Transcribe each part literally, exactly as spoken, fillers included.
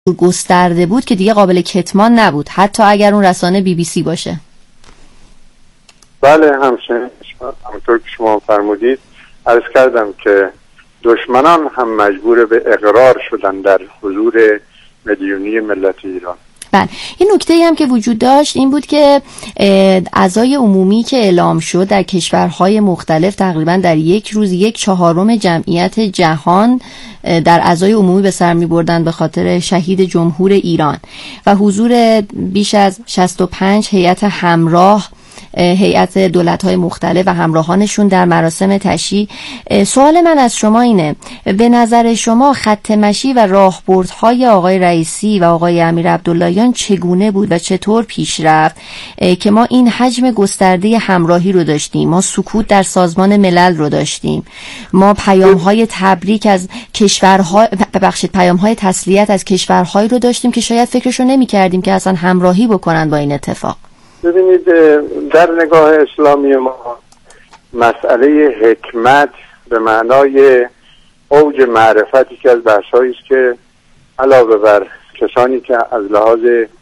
گسترده بود که دیگه قابل کتمان نبود، حتی اگر اون رسانه بی بی سی باشه. بله، همچنین همونطور که شما فرمودید عرض کردم که دشمنان هم مجبور به اقرار شدن در حضور میلیونی ملت ایران. بله، این نکته هم که وجود داشت این بود که اعضای عمومی که اعلام شد در کشورهای مختلف تقریبا در یک روز یک چهارم جمعیت جهان در اعضای عمومی به سر می بردن به خاطر شهید جمهور ایران و حضور بیش از شصت و پنج هیئت همراه، هیئت دولت‌های مختلف و همراهانشون در مراسم تشییع. سوال من از شما اینه، به نظر شما خط مشی و راهبردهای آقای رئیسی و آقای امیر عبداللهیان چگونه بود و چطور پیش رفت که ما این حجم گسترده همراهی رو داشتیم، ما سکوت در سازمان ملل رو داشتیم، ما پیام‌های تبریک از کشورها ببخشید پیام‌های تسلیت از کشورهایی رو داشتیم که شاید فکرشو نمی‌کردیم که اصلا همراهی بکنن با این اتفاق؟ ببینید، در نگاه اسلامی ما مسئله حکمت به معنای اوج معرفتی که از بحث‌هایی است که علاوه بر کسانی که از لحاظ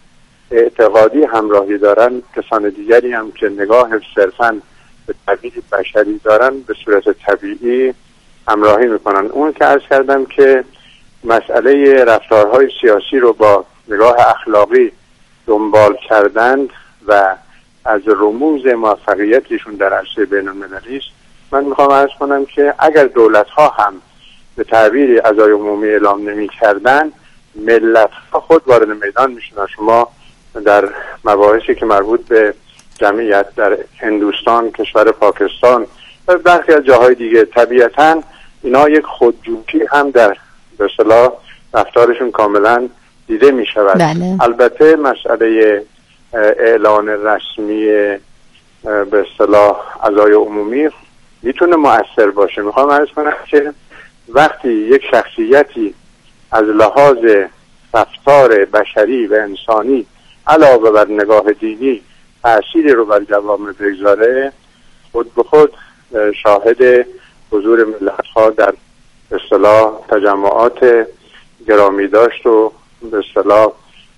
اعتقادی همراهی دارن، کسان دیگری هم که نگاه صرفاً به طبیعت بشری دارن به صورت طبیعی همراهی میکنن. اون که عرض کردم که مسئله رفتارهای سیاسی رو با نگاه اخلاقی دنبال کردند و از رموز موفقیتشون در عرصه بین المللی است، من میخوام عرض کنم که اگر دولت ها هم به تعبیری اعضای عمومی اعلام نمی کردن، ملت ها خود وارد میدان میشن. شما در مباحثی که مربوط به جمعیت در هندوستان، کشور پاکستان و برخی از جاهای دیگه، طبیعتاً اینا یک خودجوشی هم در به اصطلاح رفتارشون کاملا دیده می شود. بله. البته مسئله اعلان رسمی به اصطلاح اعضای عمومی میتونه مؤثر باشه. میخوام عرض کنم که وقتی یک شخصیتی از لحاظ رفتار بشری و انسانی علاوه بر نگاه دینی تأثیری رو بر جوامع بگذاره، خود به خود شاهد حضور ملت‌ها در به اصطلاح تجمعات گرامی داشت و به اصطلاح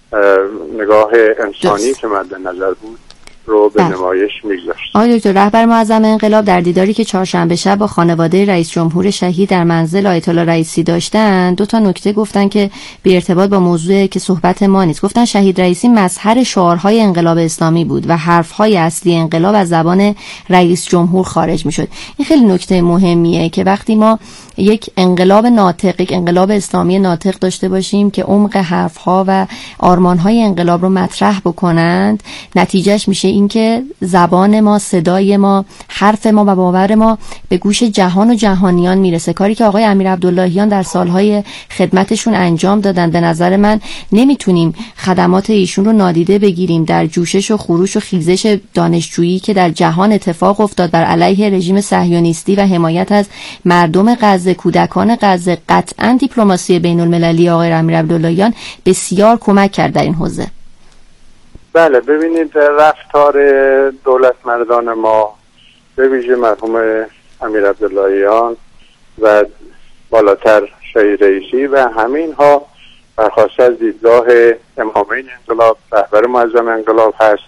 نگاه انسانی جست. که مد نظر بود رو به نمایش میگذاشت. آقای دکتر، رهبر معظم انقلاب در دیداری که چهارشنبه شب با خانواده رئیس جمهور شهید در منزل آیت الله رئیسی داشتن، دو تا نکته گفتن که به ارتباط با موضوع که صحبت ما نیست. گفتن شهید رئیسی مظهر شعارهای انقلاب اسلامی بود و حرفهای اصلی انقلاب از زبان رئیس جمهور خارج میشد. این خیلی نکته مهمیه که وقتی ما یک انقلاب ناطق، یک انقلاب اسلامی ناطق داشته باشیم که عمق حرفها و آرمانهای انقلاب رو مطرح بکنند، نتیجهش میشه اینکه زبان ما، صدای ما، حرف ما و باور ما به گوش جهان و جهانیان میرسه. کاری که آقای امیر عبداللهیان در سالهای خدمتشون انجام دادن، به نظر من نمیتونیم خدمات ایشون رو نادیده بگیریم در جوشش و خروش و خیزش دانشجویی که در جهان اتفاق افتاد بر علیه رژیم صهیونیستی و حمایت از مردم غزه، کودکان غزه. قطعاً دیپلماسی بین المللی آقای امیر عبداللهیان بسیار کمک کرد در این حوزه. بله، ببینید رفتار دولت مردان ما به ویژه مرحوم امیر عبداللهیان و بالاتر شهید رئیسی و همین ها برخواسته از دیدگاه امامین انقلاب، رهبر معظم انقلاب هست.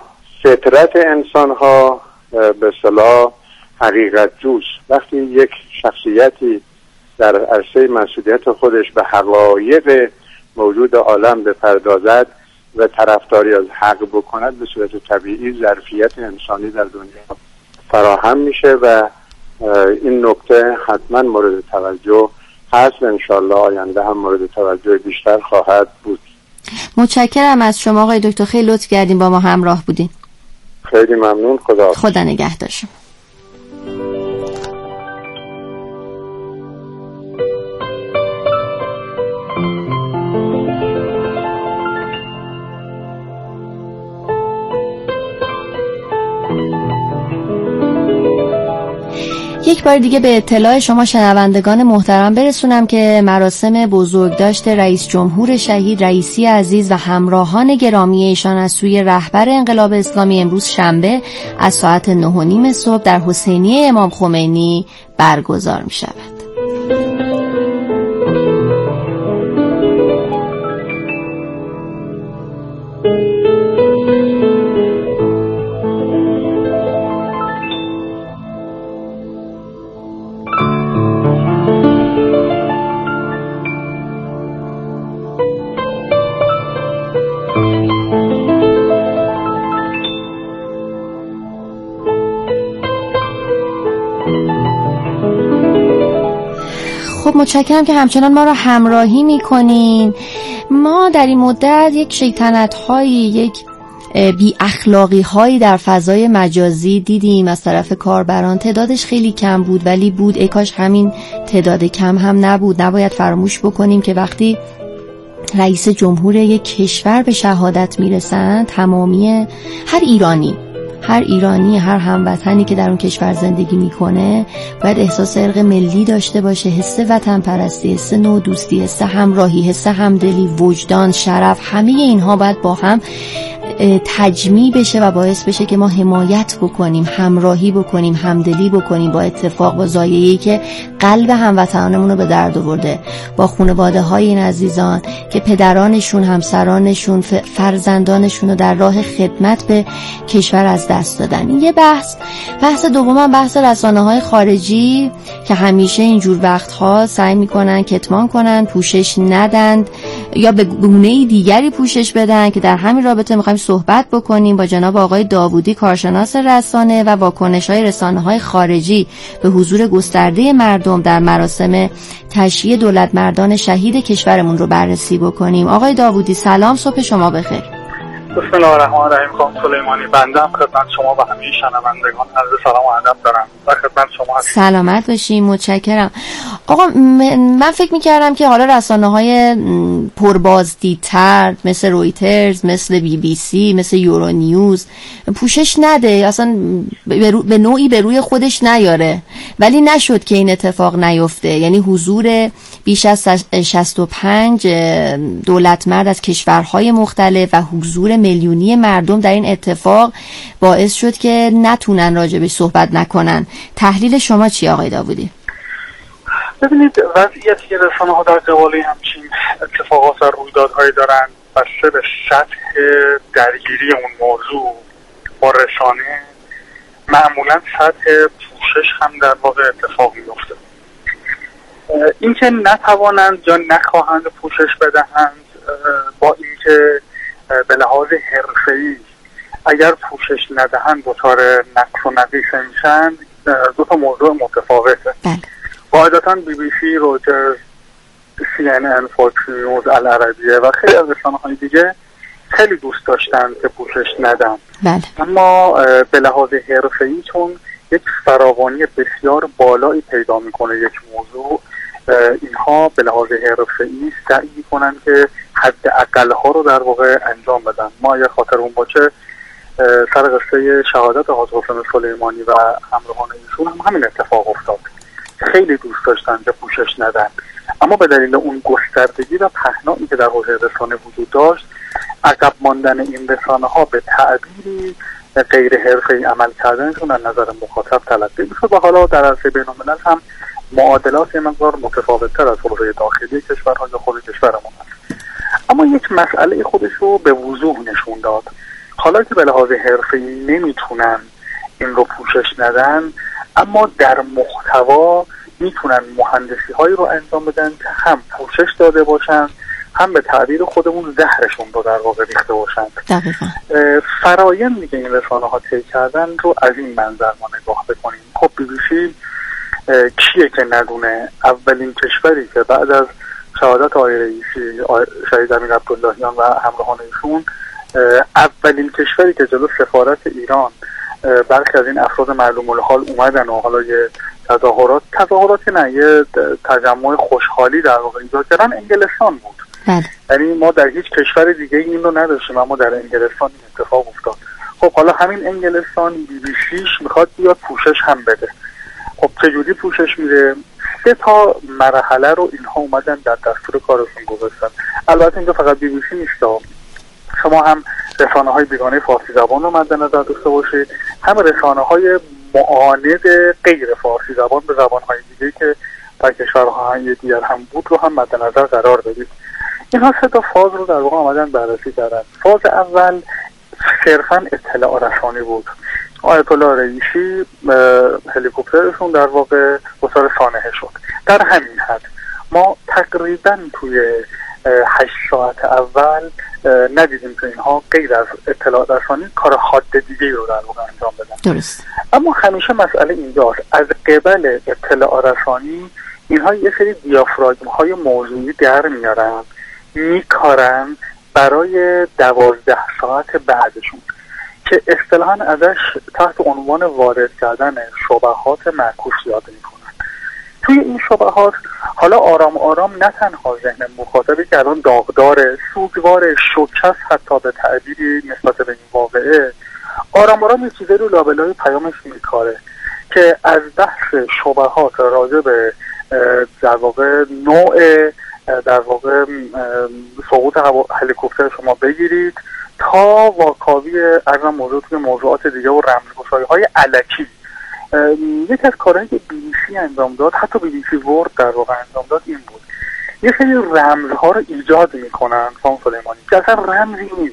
فطرت انسان ها به اصطلاح حقیقت جوست. وقتی یک شخصیتی در عرصه مسئولیت خودش به حقایق موجود عالم بپردازد و طرفداری از حق بکند، به صورت طبیعی ظرفیت انسانی در دنیا فراهم میشه و این نکته حتما مورد توجه هست و انشالله آینده هم مورد توجه بیشتر خواهد بود. متشکرم از شما آقای دکتر، خیلی لطف کردیم با ما همراه بودین. خیلی ممنون. خدا خدا نگهدار شما. یک بار دیگه به اطلاع شما شنوندگان محترم برسونم که مراسم بزرگداشت رئیس جمهور شهید رئیسی عزیز و همراهان گرامی ایشان از سوی رهبر انقلاب اسلامی امروز شنبه از ساعت نه و نیم صبح در حسینیه امام خمینی برگزار می شود. خب متشکرم که همچنان ما رو همراهی میکنین. ما در این مدت یک شیطنت هایی، یک بی اخلاقی هایی در فضای مجازی دیدیم از طرف کاربران. تعدادش خیلی کم بود ولی بود، ای کاش همین تعداد کم هم نبود. نباید فراموش بکنیم که وقتی رئیس جمهور یک کشور به شهادت میرسن، تمامی هر ایرانی هر ایرانی هر هموطنی که در اون کشور زندگی میکنه باید احساس ارق ملی داشته باشه، حس وطن پرستی، حس نوع دوستی، حس همراهی، حس همدلی، وجدان، شرف، همه اینها باید با هم تجمیع بشه و باعث بشه که ما حمایت بکنیم، همراهی بکنیم، همدلی بکنیم با اتفاق، با ضایعه‌ای که قلب هموطنانمون رو به درد آورده، با خانواده های این عزیزان که پدرانشون، همسرانشون، فرزندانشون رو در راه خدمت به کشور از دست دادن. این یه بحث. بحث دومم بحث رسانه‌های خارجی که همیشه اینجور وقت‌ها سعی می‌کنن کتمان کنن، پوشش ندند یا به گونه‌ای دیگری پوشش بدن، که در همین رابطه می‌خوایم صحبت بکنیم با جناب آقای داوودی، کارشناس رسانه و واکنش‌های رسانه‌های خارجی به حضور گسترده مردم در مراسم تشییع دولت مردان شهید کشورمون رو بررسی بکنیم. آقای داوودی سلام، صبح شما بخیر. بسم الله الرحمن الرحیم. خانم سلیمانی، بنده هم خدمت شما و همه شنوندگان عرض سلام و ادب دارم و خدمت شما هستم. سلامت باشین، متشکرم. آقا من فکر می‌کردم که حالا رسانه‌های پربازدیدتر مثل رویترز، مثل بی بی سی، مثل یورو نیوز پوشش نده، اصلا به نوعی به روی خودش نیاره، ولی نشد که این اتفاق نیفته. یعنی حضور بیش از شصت و پنج دولت مرد از کشورهای مختلف و حضور میلیونی مردم در این اتفاق باعث شد که نتونن راجبش صحبت نکنن. تحلیل شما چی آقای داوودی؟ ببینید، وضعیتی که رسانه ها در قبال همچین اتفاقات و رویدادهایی دارن بسته به سطح درگیری اون موضوع با رسانه، معمولا سطح پوشش هم در واقع اتفاق میفته. اینکه نتوانند یا نخواهند پوشش بدهند با اینکه به لحاظ حرفه‌ای اگر پوشش ندهند دچار نقص و نقیص میشن، دو تا موضوع متفاوته. قاعدتاً بی بی سی، رویترز، سی ان ان، فاکس نیوز، العربیه و خیلی از رسانه‌های دیگه خیلی دوست داشتن که پوشش ندن. بله. اما به لحاظ حرفه‌ای چون یک فراوانی بسیار بالایی پیدا میکنه یک موضوع، اینها به لحاظ حرفه‌ای سعی میکنن که حد اقل‌ها رو در واقع انجام بدن. ما اگر خاطرمون باشه سر قصه شهادت حاج حسین سلیمانی و همراهان ایشون هم همین اتفاق افتاد. خیلی دوست داشتن که پوشش ندن، اما به دلیل اون گستردگی و پهنایی که در حوزه رسانه وجود داشت، عقب ماندن این رسانه ها به تعبیری غیر حرفه‌ای عمل کردنشون از نظر مخاطب تلقی میشد و حالا در عرصه بین‌الملل هم معادلات یه مقدار متفاوت‌تر از حوزه داخلی کشورها یا خود کشورمون هست. اما یک مسئله خودش رو به وضوح نشون داد. حالا که به لحاظ حرفه‌ای نمیتونن این رو پوشش ندن، اما در محتوا میتونن مهندسی هایی رو انجام بدن که هم پوشش داده باشن، هم به تعبیر خودمون زهرشون رو در واقع ریخته باشن. فرایندی که این رسانه ها طی کردن رو از این منظر ما نگاه بکنیم. خب بی بی سی کیه که ندونه اولین کشوری که بعد از شهادت آقای رئیسی، شهید امیر عبداللهیان و همراهان ایشون، اولین کشوری که جلو سفارت ایران برخی از این افراد معلوم الحال اومدن و حالا یه تظاهرات تظاهرات نه یه تجمع خوشحالی در واقع ایجاد کردن، انگلستان بود. یعنی ما در هیچ کشور دیگه این رو نداشتیم، اما در انگلستان این اتفاق افتاد. خب حالا همین انگلستان بی بی سیش میخواد بیاد پوشش هم بده. خب چجوری پوشش میده؟ سه تا مرحله رو اینها اومدن در دستور کارشون گذاشتن. البته اینجا فقط بی بی سی نیست، شما هم رسانه های بیگانه فارسی زبان رو مد نظر داشته باشید، هم رسانه های معاند غیر فارسی زبان به زبان های دیگه که در کشورهای دیگر هم بود رو هم مد نظر قرار بدید. اینها سه تا فاز رو در واقع آمدن بررسی کردن. فاز اول صرفا اطلاع رسانی بود. آیت الله رئیسی هلیکوپترشون در واقع گسار سانحه شد. در همین حد ما تقریبا توی هشت ساعت اول ندیدیم که اینها غیر از اطلاع رسانی کار حاد دیگه رو در واقع انجام بدن. درست. اما همیشه مسئله اینجاست، از قبل اطلاع رسانی اینها یه سری دیافراگم های موضوعی در میارن، میکارن برای دوازده ساعت بعدشون که اصطلاحاً ازش تحت عنوان وارد کردن شبهات معکوس یاد میکنن. توی این شبهات حالا آرام آرام نه تنها ذهن مخاطبی که الان داغدار، سوگوار، شوکه حتی به تعبیری نسبت به این واقعه، آرام آرام یه چیزی رو لابلای پیامش میکاره که از بحث شبهات راجع به در واقع نوع در واقع سقوط هلیکوپتر شما بگیرید تا واکاوی ارزم موضوع توی موضوعات دیگه و رمزگشایی های الکی. یک از کارهایی که بی بی سی انجام داد، حتی بی بی سی ورد در واقع انجام داد، این بود یه سری رمزها رو ایجاد میکنن خانم سلیمانی که اصلا رمزی نیست.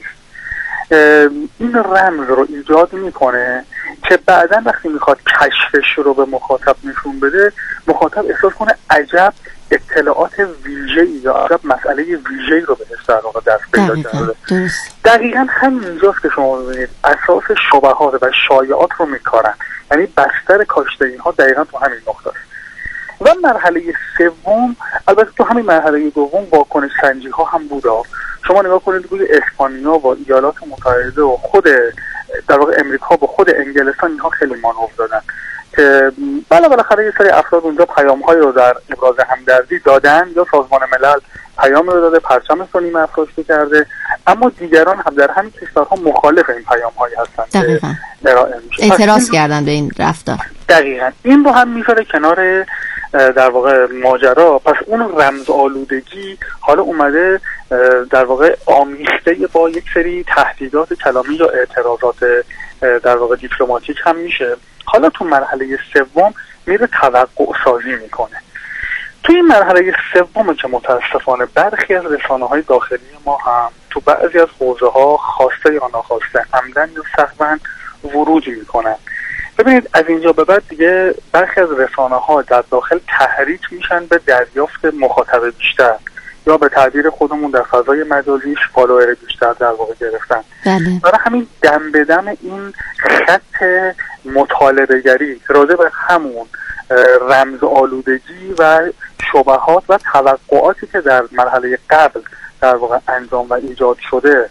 این رمز رو ایجاد میکنه که بعدا وقتی میخواد کشفش رو به مخاطب نشون بده، مخاطب احساس کنه عجب اطلاعات ویژه‌ای یا عجب مسئله ویژه‌ای رو بهش در واقع دست پیدا کرده. دقیقاً همینجاست که شما ببینید اساس شبهات و شایعات رو میکارن، یعنی بستر کاشته اینها دقیقاً تو همین نقطه است. و مرحله سوم، البته تو همین مرحله دوم واکنش سنجی ها هم بوده. شما نگاه کنید روی اسپانیا و ایالات متحده و خود در واقع امریکا با خود انگلستان، اینها خیلی مانور دادن که بالا بالاخره یه سری افراد اونجا پیام‌هایی رو در ابراز همدردی دادن، یا سازمان ملل پیام رو داده، پرچم صلیب افراشته کرده، اما دیگران هم در همین کشورها مخالف این پیام‌هایی هستن. دقیقاً اعتراض کردن به این رفتار. دقیقاً این رو هم میذاره کنار در واقع ماجرا. پس اون رمز آلودگی حالا اومده در واقع آمیخته با یک سری تهدیدات کلامی یا اعتراضات در واقع دیپلماتیک هم میشه. حالا تو مرحله سوم میره توقع سازی میکنه. تو این مرحله سوم که متاسفانه برخی از رسانه‌های داخلی ما هم تو بعضی از حوزه‌ها خواسته یا ناخواسته، عمدن یا سهواً ورود میکنن. ببینید از اینجا به بعد دیگه برخی از رسانه‌ها در داخل تحریک میشن به دریافت مخاطب بیشتر، یا به تعبیر خودمون در فضای مجازیش فالوور بیشتر در واقع گرفتن. بله. برای همین دم به دم این خط مطالبه گری راجع به همون رمز آلودگی و شبهات و توقعاتی که در مرحله قبل در واقع انجام و ایجاد شده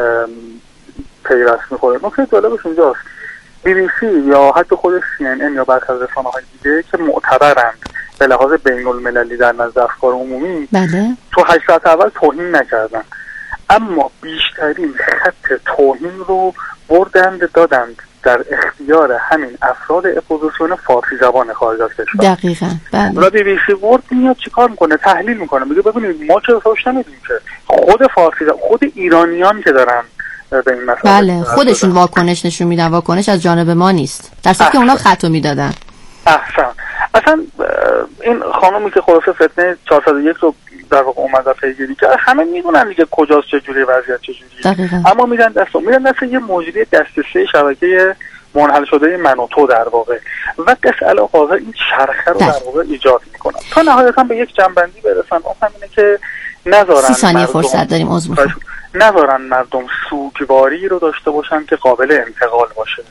پیوست می‌خوره. نکته جالبش اینجاست، بی بی سی یا حتی خود سی ان ان یا برخی از رسانه‌های دیگه که معتبرند به لحاظ بین المللی در نزد افکار عمومی، بله، تو هشت ساعت اول توهین نکردن، اما بیشترین خط توهین رو بردند دادند در اختیار همین افراد اپوزیسیون فارسی زبان خارج از کشور. دقیقاً. بله. و بی بی سی ورد میاد چیکار میکنه؟ تحلیل میکنه، میگه ببینید ما چه روش نمیدیم که خود فارسی زبان، خود ایرانیان که دارن به این مسئله بله خودشون واکنش نشون میدن، واکنش از جانب ما نیست، در صورتی که اونا خطو میدادن. احسن. اصلا این خانومی که خلاصه فتنه چهارصد و یک رو در واقع اومد پیگیری کرد، همه میدونن دیگه کجاست، چه جوری وضعیت چه جوریه، اما میدن دست میدن دست یه موجودی دسته سه شبکه منحل شده من و تو در واقع، و قصه علاوه این چرخه رو در واقع ایجاد میکنن تا نهایتا به یک جنبندی برسن. اون همینه که نذارن سی ثانیه فرصت داریم، عذر میخوام، نذارن مردم سوگواری رو داشته باشن که قابل انتقال باشه.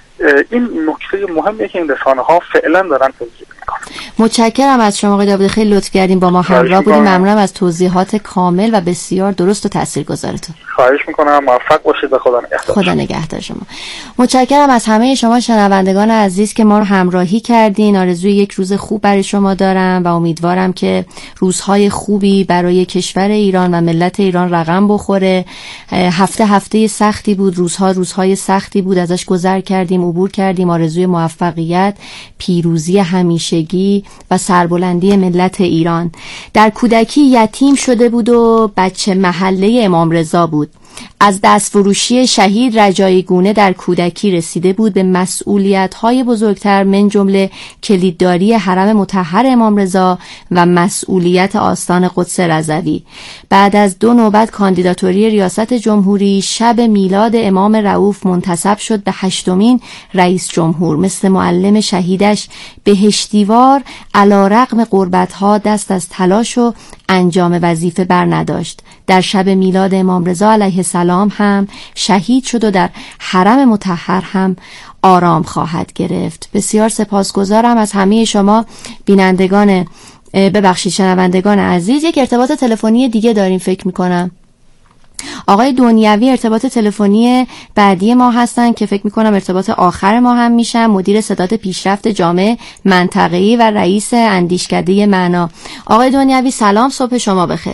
این نکته مهمیه که این رسانه ها فعلا دارن توضیح میکنن. متشکرم از شما آقای داوودی، خیلی لطف کردیم با ما همراه بودیم. ممنونم از توضیحات کامل و بسیار درست و تاثیرگذارتون. خواهش میکنم، موفق باشید و خدا نگهدار. خدا نگهدار شما. متشکرم از همه شما شنوندگان عزیز که ما رو همراهی کردین. آرزوی یک روز خوب برای شما دارم و امیدوارم که روزهای خوبی برای کشور ایران و ملت ایران رقم بخوره. هفته هفته سختی بود، روزها روزهای سختی بود، ازش گذر کردیم، عبور کردیم. آرزوی موفقیت، پیروزی همیشگی و سربلندی ملت ایران. در کودکی یتیم شده بود و بچه محله امام رضا بود. از دست فروشی شهید رجایی گونه در کودکی رسیده بود به مسئولیت‌های بزرگتر، من جمله کلیدداری حرم مطهر امام رضا و مسئولیت آستان قدس رضوی. بعد از دو نوبت کاندیداتوری ریاست جمهوری، شب میلاد امام رؤوف منتسب شد به هشتمین رئیس جمهور. مثل معلم شهیدش بهشتیوار علیرغم غربت‌ها دست از تلاش و انجام وظیفه بر نداشت. در شب میلاد امام رضا علیه السلام هم شهید شد و در حرم مطهر هم آرام خواهد گرفت. بسیار سپاسگزارم از همه شما بینندگان ببخشید شنوندگان عزیز، یک ارتباط تلفنی دیگه داریم فکر میکنم. آقای دنیوی ارتباط تلفنی بعدی ما هستن که فکر میکنم ارتباط آخر ما هم میشن، مدیر ستاد پیشرفت جامعه منطقه‌ای و رئیس اندیشکده معنا. آقای دنیوی سلام، صبح شما بخیر.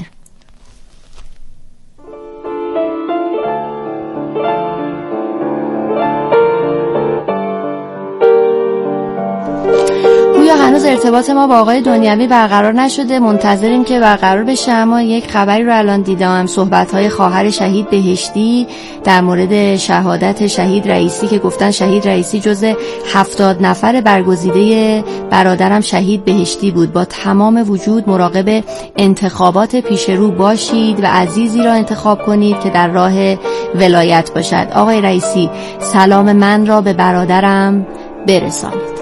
هنوز ارتباط ما با آقای دنیوی برقرار نشده، منتظریم که برقرار بشه. اما یک خبری رو الان دیدم، صحبت‌های خواهر شهید بهشتی در مورد شهادت شهید رئیسی که گفتن شهید رئیسی جزء هفتاد نفر برگزیده برادرم شهید بهشتی بود. با تمام وجود مراقب انتخابات پیش رو باشید و عزیزی را انتخاب کنید که در راه ولایت باشد. آقای رئیسی سلام من را به برادرم برسانید.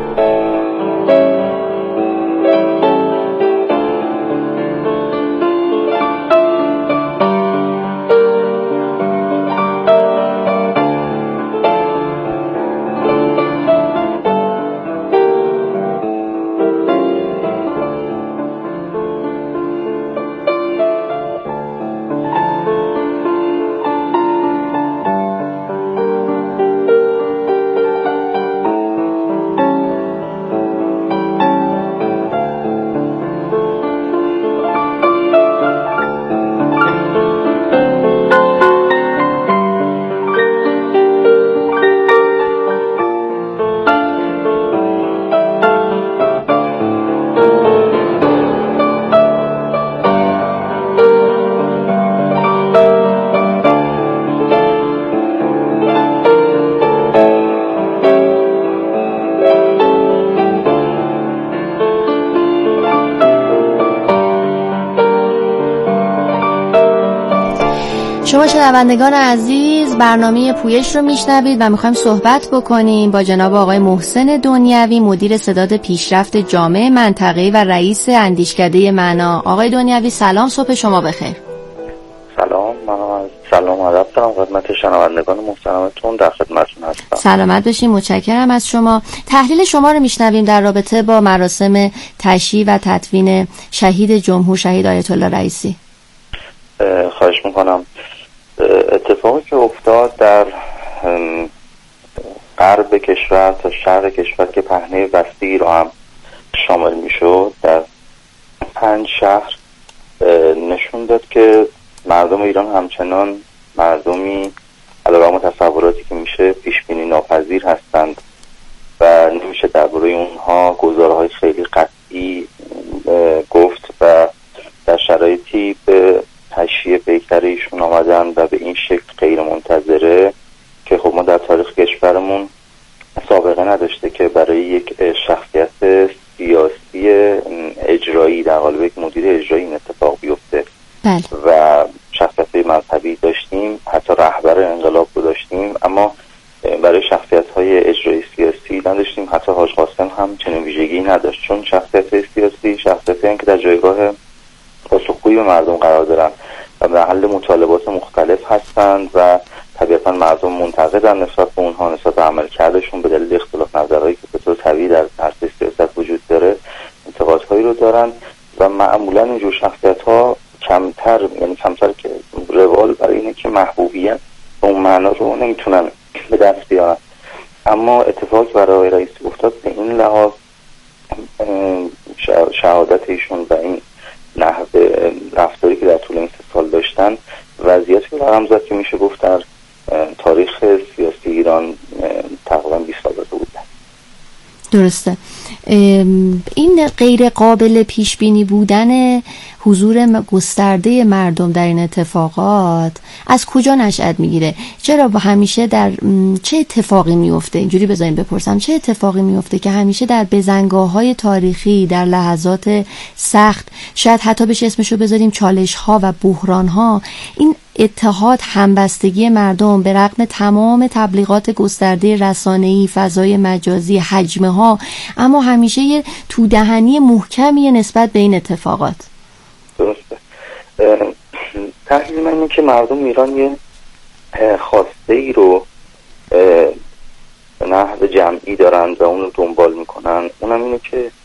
شما شنوندگان عزیز برنامه پویش رو میشنوید و میخوایم صحبت بکنیم با جناب آقای محسن دنیوی، مدیر ستاد پیشرفت جامعه منطقه‌ای و رئیس اندیشکده معنا. آقای دنیوی سلام، صبح شما بخیر. سلام، من سلام ادب دارم خدمت شنوندگان محترمتون، در خدمتتون هستم. سلامت باشین، متشکرم از شما. تحلیل شما رو میشنویم در رابطه با مراسم تشییع و تدفین شهید جمهور شهید آیت الله رئیسی. خواهش میکنم. اتفاقی که افتاد در غرب کشور تا شرق کشور که پهنه وسیعی رو هم شامل میشد، در پنج شهر نشون داد که مردم ایران همچنان مردمی علیرغم تصوراتی که میشه پیش بینی ناپذیر هستند و نمیشه درباره اونها گزارهای خیلی قطعی گفت و در شرایطی به تشییع پیکر ایشون آمدن و به این شکل غیر منتظره که خب ما در تاریخ کشورمون سابقه نداشته که برای یک شخصیت سیاسی اجرایی در قالب یک مدیر اجرایی این اتفاق بیفته. بله. و شخصیت مذهبی داشتیم، حتی رهبر انقلاب رو داشتیم، اما برای شخصیت‌های اجرایی سیاسی نداشتیم. حتی حاج قاسم هم چنین ویژگی نداشت، چون شخصیت سیاسی شخصیتی که در جایگاه پاسخگویی به مردم قرار دارن و محل مطالبات مختلف هستند و طبیعتا مردم منتقدن نسبت به اونها، نسبت به عملکردشون به دلیل اختلاف نظرهایی که به طور طبیعی در عرصه سیاست وجود داره انتقادهایی رو دارن و معمولا اینجور شخصیت‌ها کمتر، یعنی کمتر که روال برای اینه که محبوبیت به اون معنا رو نمیتونن به دست بیارن. اما اتفاقی برای رئیس افتاد به این لحاظ شهادت ایشون و این نحوه رفتاری که در طول این سه سال داشتن وضعیتی رو رقم زد که میشه گفت در تاریخ سیاسی ایران تقریبا بیست سابقه بوده. درسته. این غیر قابل پیش بینی بودن حضور گسترده مردم در این اتفاقات از کجا نشأت میگیره؟ چرا با همیشه در چه اتفاقی میفته؟ اینجوری بذاریم بپرسم، چه اتفاقی میفته که همیشه در بزنگاه‌های تاریخی، در لحظات سخت، شاید حتی بشه اسمشو بذاریم چالش‌ها و بحران‌ها، این اتحاد، همبستگی مردم به رغم تمام تبلیغات گسترده رسانه‌ای، فضای مجازی، حجم‌ها، اما همیشه یه تودهنی محکمی نسبت به این اتفاقات. درسته. تحلیل من اینه که مردم ایران یه خواسته ای رو به نحو جمعی دارن و اون رو دنبال میکنن. اونم اینه که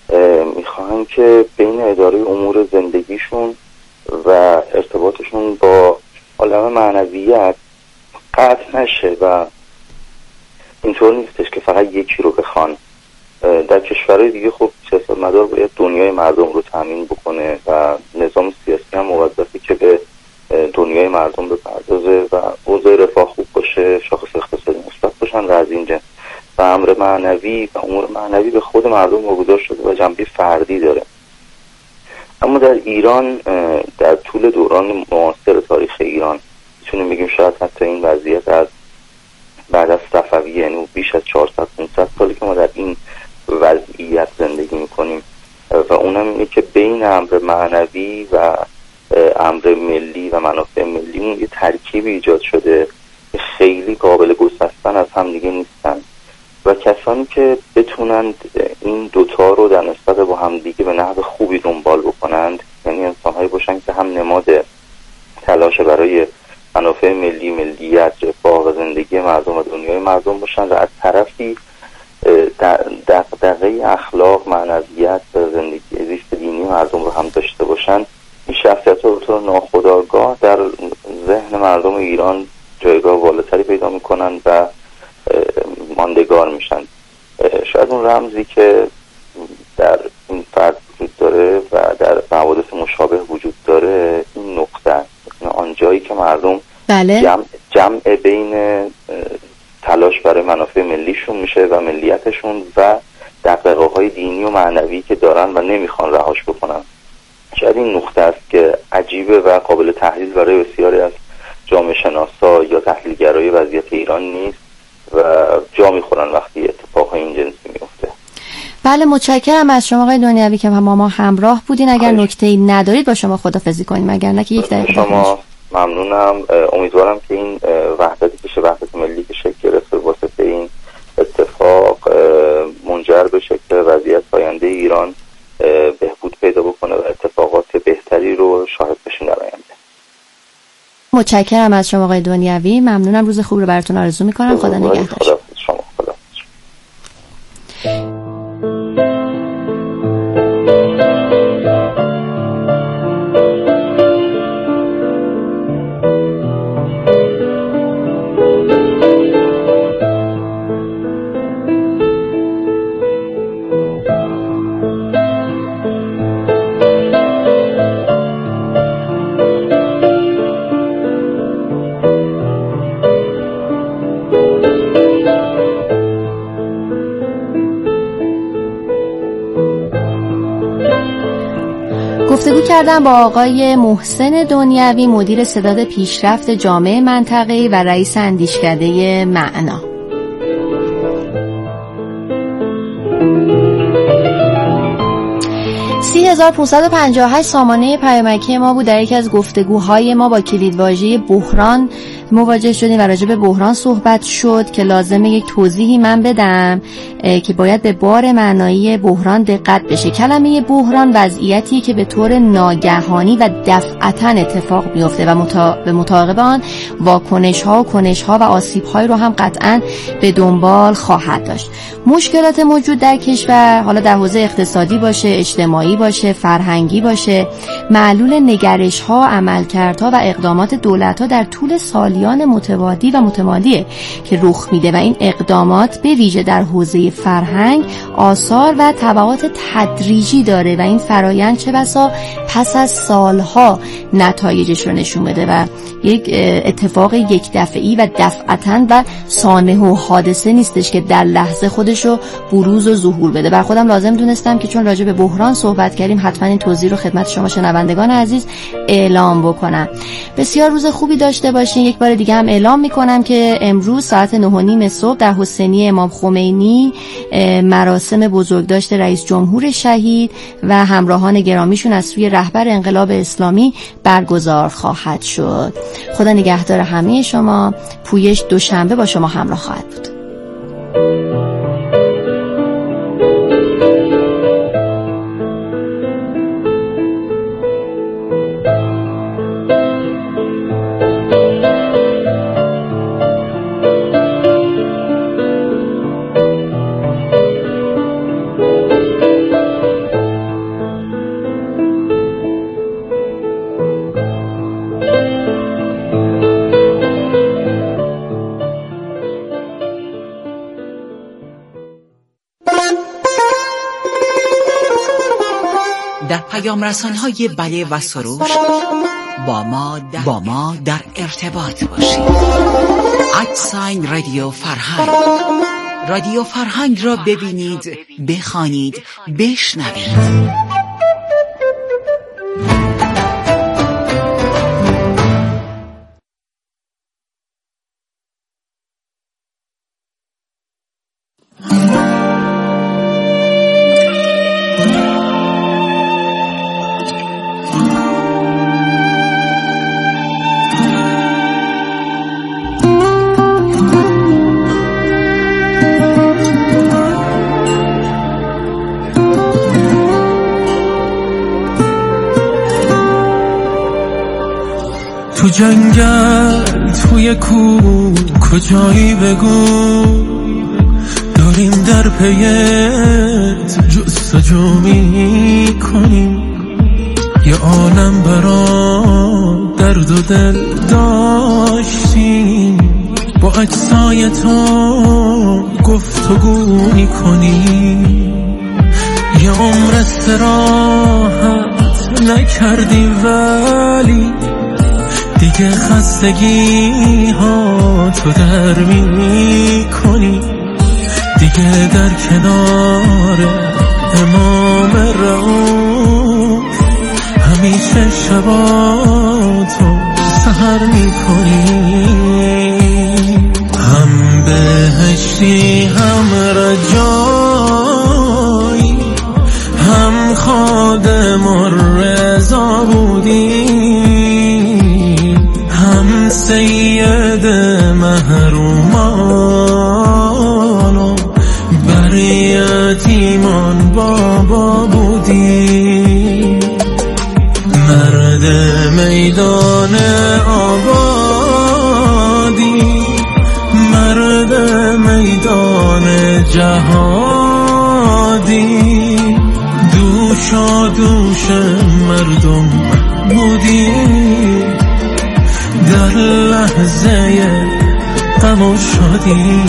میخواهن که بین اداره امور زندگیشون و ارتباطشون با عالم معنویت قطع نشه و اینطور نیستش که فقط یکی رو بخوان. در کشورهای دیگه خب سیاستمدار باید دنیای مردم رو تامین بکنه و نظام سیاسی هم موظفه که به دنیای مردم بپردازه و اوضاع رفاه خوب باشه، شاخص اقتصادی مثبت باشن و از این جنس. و امر معنوی و امور معنوی به خود مردم واگذار شده و جنبه فردی داره. اما در ایران در طول دوران معاصر تاریخ ایران میتونیم بگیم شاید حتی این وضعیت از بعد از صفویه، یعنی بیش از چهارصد پانصد سالی که ما در این وضعیت زندگی میکنیم و اونم اینه که بین امر معنوی و امر ملی و منافع ملیمون یه ترکیبی ایجاد شده که خیلی قابل گسستن از هم دیگه نیستن و کسانی که بتونند این دوتا رو در نسبت با هم دیگه به نحو خوبی دنبال بکنند، یعنی انسان‌هایی باشن که هم نماد تلاش برای منافع ملی، ملیت، رفاه و زندگی مردم و دنیای مردم باشن و از طرفی دغدغه اخلاق، معنویت و زندگی زیست دینی مردم رو هم داشته باشن، این شخصیت‌ها به طور ناخودآگاه در ذهن مردم ایران جایگاه بالاتری پیدا میکنن و ماندگار میشن. شاید اون رمزی که در این فرد وجود داره و در حوادث مشابه وجود داره این نقطه است، آن جایی که مردم بله. جمع, جمع بین تلاش برای منافع ملیشون میشه و ملیتشون و دغدغه‌های دینی و معنوی که دارن و نمیخوان رهاش بکنن. شاید این نقطه است که عجیبه و قابل تحلیل برای بسیاری از جامعه شناسا یا تحلیلگرای وضعیت ایران نیست و جا میخورن وقتی اتفاقهای این جنسی میفته. بله، متشکرم از شما آقای دنیوی که ما ما همراه بودین. اگر نکته‌ای ندارید با شما خداحافظی کنیم، اگر نه که یک دقیقه شما. ممنونم. امیدوارم که این وحدتی که وحدت ملی که شکل گرفته واسطه این اتفاق منجر بشه که وضعیت آینده ایران بهبود پیدا بکنه و اتفاقات بهتری رو شاهد بشیم در آینده. متشکرم از شما آقای دنیوی. ممنونم. روز خوب رو براتون آرزو میکنم. خدا نگهدار. خدا شما. خدا. گفتگو کردم با آقای محسن دنیوی، مدیر ستاد پیشرفت جامعه منطقه‌ای و رئیس اندیشکده معنا. سی هزار و پانصد و پنجاه و هشت سامانه پیامکی ما بود. در یکی از گفتگوهای ما با کلیدواژه بحران مواجه شدیم و راجع به بحران صحبت شد که لازمه یک توضیحی من بدم که باید به بار معنایی بحران دقت بشه. کلمه بحران وضعیتی که به طور ناگهانی و دفعتاً اتفاق میفته و متا... به مطابق آن واکنش ها و کنش ها و آسیب های رو هم قطعاً به دنبال خواهد داشت. مشکلات موجود در کشور، حالا در حوزه اقتصادی باشه، اجتماعی باشه، فرهنگی باشه، معلول نگرش ها، عملکردها و اقدامات دولت ها در طول سالیان متوادی و متمادیه که رخ میده و این اقدامات به ویژه در حوزه فرهنگ آثار و تبعات تدریجی داره و این فرایند چه بسا پس از سالها نتایجش رو نشون بده و یک اتفاق یک دفعی و دفعتاً و سانحه و حادثه نیستش که در لحظه خودش رو بروز و ظهور بده. بر خودم لازم دونستم که چون راجع به بحران صحبت کردیم حتما این توضیح رو خدمت شما شنوندگان عزیز اعلام بکنم. بسیار روز خوبی داشته باشین. یک بار دیگه هم اعلام میکنم که امروز ساعت نه و نیم صبح در حسینی امام خمینی مراسم بزرگداشت رئیس جمهور شهید و همراهان گرامیشون از سوی رهبر انقلاب اسلامی برگزار خواهد شد. خدا نگهدار همه شما. پویش دوشنبه با شما همراه خواهد بود. پیام رسان‌های بله و سروش با ما در, با ما در ارتباط باشید. ادساین رادیو فرهنگ. رادیو فرهنگ را ببینید، بخوانید، بشنوید. تو جنگل توی کوه کجایی بگو، داریم در پیت جستجو می کنیم. یه عالم برا درد و دل داشتیم، با اجزای تو گفتگو می کنیم. یه عمر استراحت نکردیم ولی دیگه خستگی ها تو در می کنی. دیگه در کنار امام رؤوف همیشه شباتو سحر می کنی. هم بهشتی هم رجایی، هم خادم الرضا بودی، هم سید محرومان و بر یتیمان بابا بودی. مرد میدان آبادی، مرد میدان جهادی، دوشا دوش مردم بودی. در لحظه غم و شادی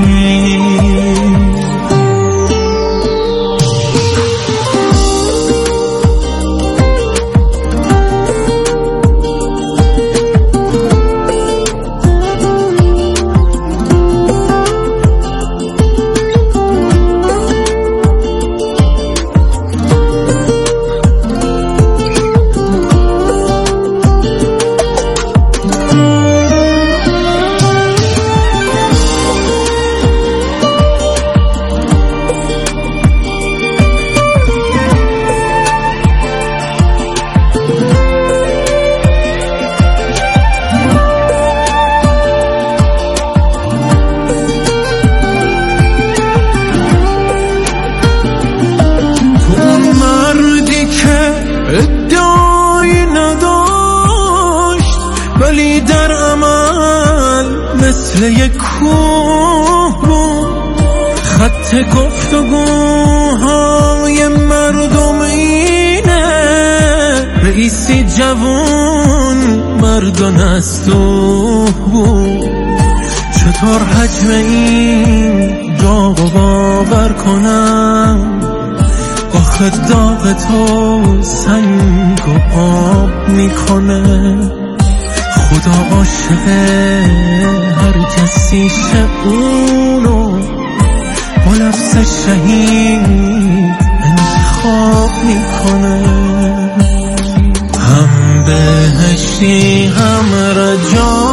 ادعایی نداشت، ولی در عمل مثل یک کوه بود. خط گفتگوهای مردم اینه، رئیسی جوون مرد و نستوه بود. چطور حجم این داغ و باور کنم، آخه داغ تو سنگ و آب میکنه. خدا عاشق هر کسی اونو با لفظ شهید انتخاب میکنه. هم بهشتی هم رجا